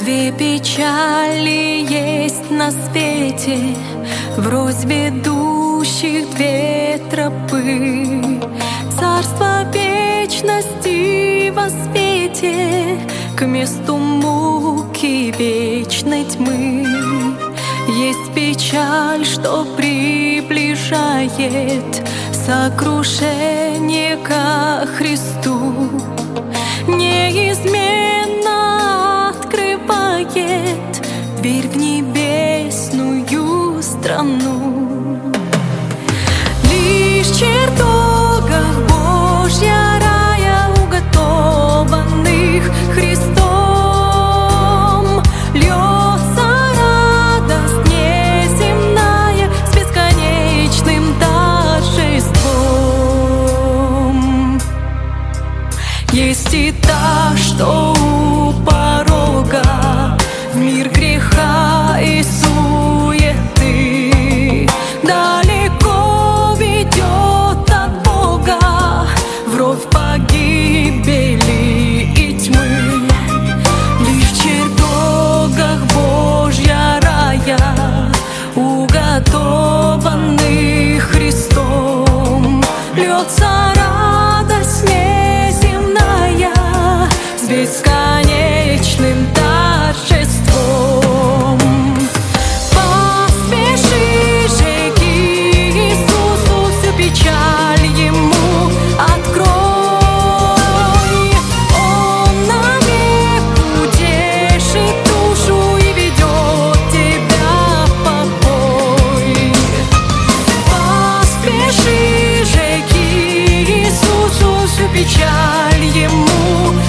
Две печали есть на свете, врозь ведущих две тропы. Царство вечности во свете к месту муки вечной тьмы. Есть печаль, что приближает сокрушение ко Христу, неизменно открывает дверь в небесную страну. Лишь в чертогах Божья рая, уготованных Христом, льется радость неземная с бесконечным торжеством. Есть и та, что у порога, в мир греха и суеты, далеко ведет от Бога, вровь погибели и тьмы. Лишь в чертогах Божья рая, уготованных Христом, льется радость неземная с бесконечным торжеством. Поспеши же к Иисусу, всю печаль Ему открой. Он навек утешит душу и ведет тебя в покой. Поспеши же к Иисусу, всю печаль Ему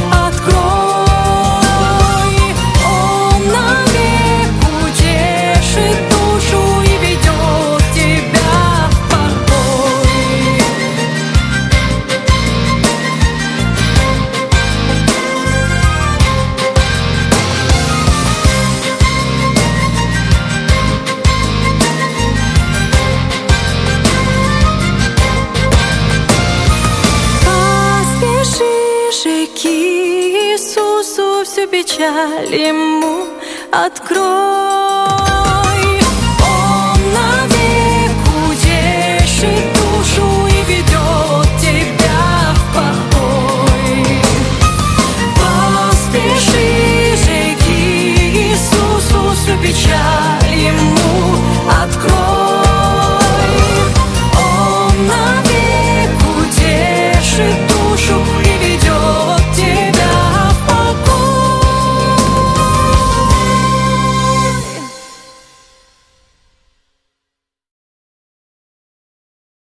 открой. Он навек утешит душу и ведет тебя в покой. Поспеши же к Иисусу, всю печаль Ему открой.